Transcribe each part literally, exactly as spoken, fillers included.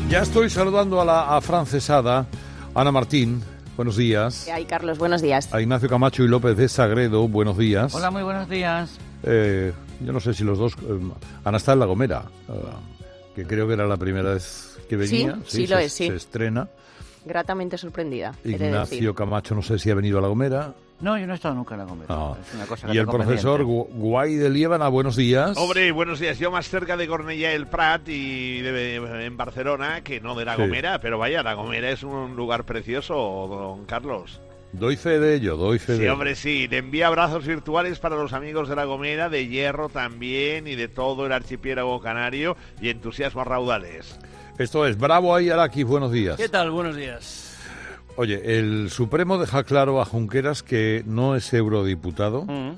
Ya estoy saludando a la afrancesada Ana Martín. Buenos días. ¿Qué hay, Carlos? Buenos días. A Ignacio Camacho y López de Sagredo. Buenos días. Hola, muy buenos días. Eh, yo no sé si los dos... Eh, Ana está en La Gomera, eh, que creo que era la primera vez que venía. Sí, sí, sí lo se, es, sí. Se estrena. Gratamente sorprendida. Ignacio Camacho, no sé si ha venido a La Gomera. No, yo no he estado nunca en La Gomera. Ah. Es una cosa que Y el profesor pendiente. Guay de Liébana, buenos días. Hombre, buenos días. Yo más cerca de Cornellà el Prat y de, en Barcelona que no de La Gomera, sí. Pero vaya, La Gomera es un lugar precioso, don Carlos. Doy fe de ello, doy fe sí, de ello. Sí, hombre, sí. Le envía abrazos virtuales para los amigos de La Gomera, de Hierro también y de todo el archipiélago canario y entusiasmos raudales. Esto es Bravo ahí, Araki, buenos días. ¿Qué tal? Buenos días. Oye, el Supremo deja claro a Junqueras que no es eurodiputado mm.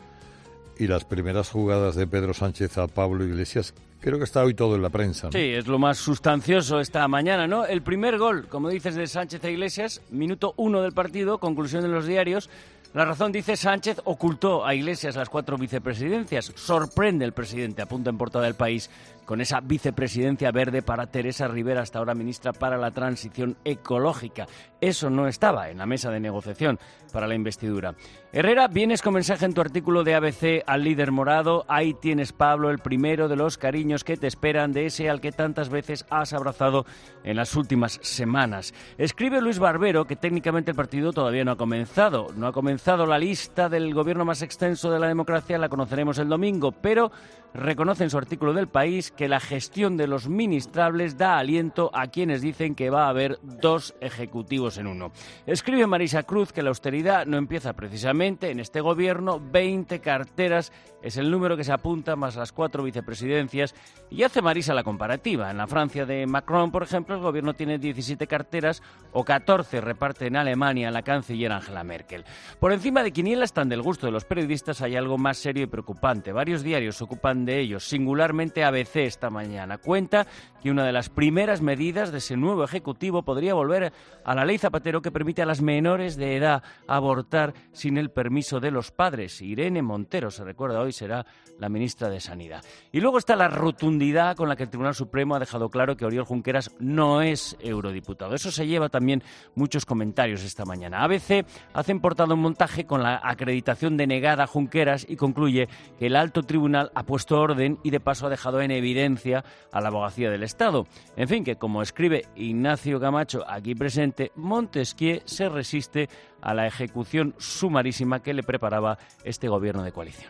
y las primeras jugadas de Pedro Sánchez a Pablo Iglesias, creo que está hoy todo en la prensa, ¿no? Sí, es lo más sustancioso esta mañana, ¿no? El primer gol, como dices, de Sánchez e Iglesias, minuto uno del partido, conclusión en los diarios. La razón, dice Sánchez, ocultó a Iglesias las cuatro vicepresidencias. Sorprende el presidente, apunta en portada del País, con esa vicepresidencia verde para Teresa Rivera, hasta ahora ministra para la Transición Ecológica. Eso no estaba en la mesa de negociación para la investidura. Herrera, vienes con mensaje en tu artículo de A B C al líder morado. Ahí tienes, Pablo, el primero de los cariños que te esperan, de ese al que tantas veces has abrazado en las últimas semanas. Escribe Luis Barbero que técnicamente el partido todavía no ha comenzado. No ha comenzado la lista del gobierno más extenso de la democracia, la conoceremos el domingo, pero reconoce en su artículo del País que la gestión de los ministrables da aliento a quienes dicen que va a haber dos ejecutivos en uno. Escribe Marisa Cruz que la austeridad no empieza precisamente en este gobierno. veinte carteras es el número que se apunta, más las cuatro vicepresidencias, y hace Marisa la comparativa. En la Francia de Macron, por ejemplo, el gobierno tiene diecisiete carteras, o catorce reparte en Alemania la canciller Angela Merkel. Por encima de quinielas tan del gusto de los periodistas hay algo más serio y preocupante. Varios diarios se ocupan de ellos, singularmente A B C esta mañana. Cuenta que una de las primeras medidas de ese nuevo ejecutivo podría volver a la ley Zapatero, que permite a las menores de edad abortar sin el permiso de los padres. Irene Montero, se recuerda hoy, será la ministra de Sanidad. Y luego está la rotundidad con la que el Tribunal Supremo ha dejado claro que Oriol Junqueras no es eurodiputado. Eso se lleva también muchos comentarios esta mañana. A B C hace en portada un montaje con la acreditación denegada a Junqueras y concluye que el alto tribunal ha puesto orden y de paso ha dejado en evidencia a la abogacía del Estado. En fin, que como escribe Ignacio Camacho aquí presente, Montesquieu se resiste a la ejecución sumarísima que le preparaba este gobierno de coalición.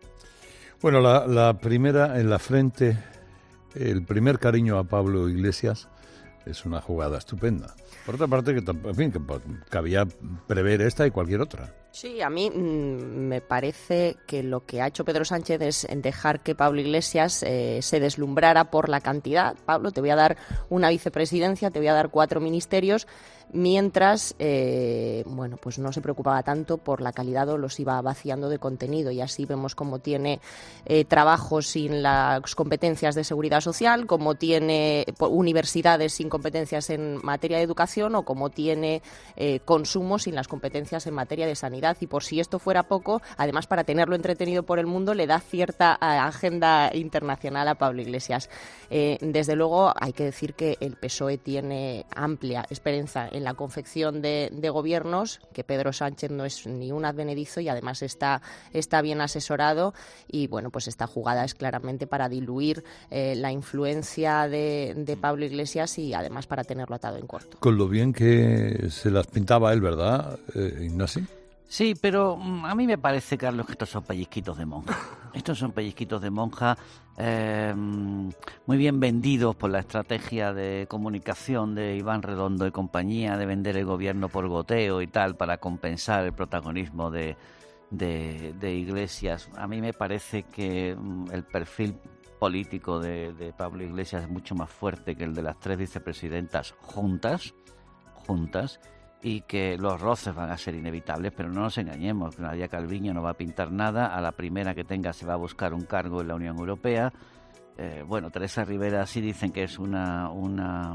Bueno, la, la primera en la frente, el primer cariño a Pablo Iglesias es una jugada estupenda. Por otra parte, que, en fin, que cabía prever esta y cualquier otra. Sí, a mí mmm, me parece que lo que ha hecho Pedro Sánchez es dejar que Pablo Iglesias eh, se deslumbrara por la cantidad. Pablo, te voy a dar una vicepresidencia, te voy a dar cuatro ministerios, mientras, eh, bueno, pues no se preocupaba tanto por la calidad o los iba vaciando de contenido. Y así vemos cómo tiene eh, trabajos sin las competencias de seguridad social, cómo tiene universidades sin competencias en materia de educación o cómo tiene eh, consumo sin las competencias en materia de sanidad. Y por si esto fuera poco, además, para tenerlo entretenido por el mundo, le da cierta agenda internacional a Pablo Iglesias. Eh, desde luego, hay que decir que el P S O E tiene amplia experiencia en la confección de, de gobiernos, que Pedro Sánchez no es ni un advenedizo y además está, está bien asesorado. Y bueno, pues esta jugada es claramente para diluir eh, la influencia de, de Pablo Iglesias y además para tenerlo atado en corto. Con lo bien que se las pintaba él, ¿verdad, eh, Ignacio? Sí, pero a mí me parece, Carlos, que estos son pellizquitos de monja. Estos son pellizquitos de monja eh, muy bien vendidos por la estrategia de comunicación de Iván Redondo y compañía, de vender el gobierno por goteo y tal, para compensar el protagonismo de, de, de Iglesias. A mí me parece que el perfil político de, de Pablo Iglesias es mucho más fuerte que el de las tres vicepresidentas juntas, juntas, y que los roces van a ser inevitables, pero no nos engañemos, que Nadia Calviño no va a pintar nada, a la primera que tenga se va a buscar un cargo en la Unión Europea. Eh, bueno, Teresa Rivera sí dicen que es una, una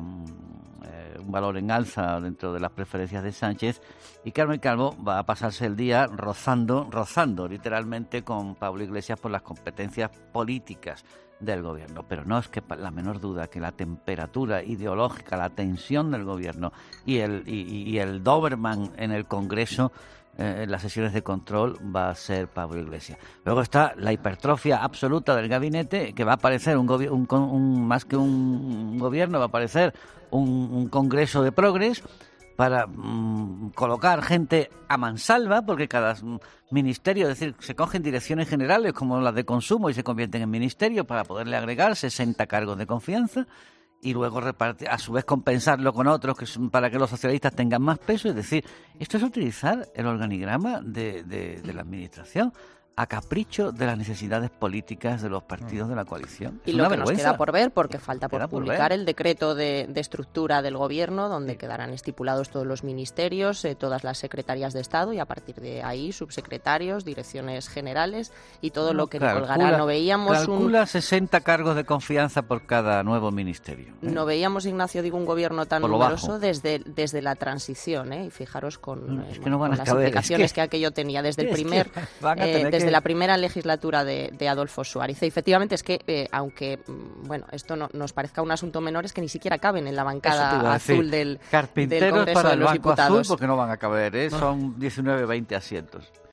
eh, un valor en alza dentro de las preferencias de Sánchez, y Carmen Calvo va a pasarse el día rozando, rozando literalmente con Pablo Iglesias por las competencias políticas. del gobierno. Pero no es que la menor duda que la temperatura ideológica, la tensión del gobierno y el, y, y el Doberman en el Congreso, eh, en las sesiones de control, va a ser Pablo Iglesias. Luego está la hipertrofia absoluta del gabinete, que va a parecer un, gobi- un, un más que un gobierno, va a parecer un, un Congreso de progres, para mmm, colocar gente a mansalva, porque cada ministerio, es decir, se cogen direcciones generales como las de consumo y se convierten en ministerios para poderle agregar sesenta cargos de confianza y luego repartir, a su vez compensarlo con otros que son para que los socialistas tengan más peso. Es decir, esto es utilizar el organigrama de, de, de la administración a capricho de las necesidades políticas de los partidos de la coalición. Y es lo una que vergüenza. nos queda por ver, porque falta por Queda por publicar ver. el decreto de, de estructura del gobierno, donde quedarán estipulados todos los ministerios, eh, todas las secretarías de Estado, y a partir de ahí subsecretarios, direcciones generales y todo No, lo que calcula, colgará. No veíamos calcula un... sesenta cargos de confianza por cada nuevo ministerio. ¿eh? No veíamos, Ignacio, digo, un gobierno tan Por lo numeroso bajo. desde, desde la transición, ¿eh? Y fijaros con, No, eh, es que no van con a las caber, implicaciones es que- que... aquello tenía desde el es que primer, van a eh, tener desde que- la primera legislatura de, de Adolfo Suárez. Y efectivamente es que, eh, aunque mm, bueno, esto no, nos parezca un asunto menor, es que ni siquiera caben en la Eso te bancada iba a decir. azul del, del Carpinteros Congreso para de el los Banco Azul, Diputados. porque no van a caber, ¿eh? Son diecinueve, veinte asientos.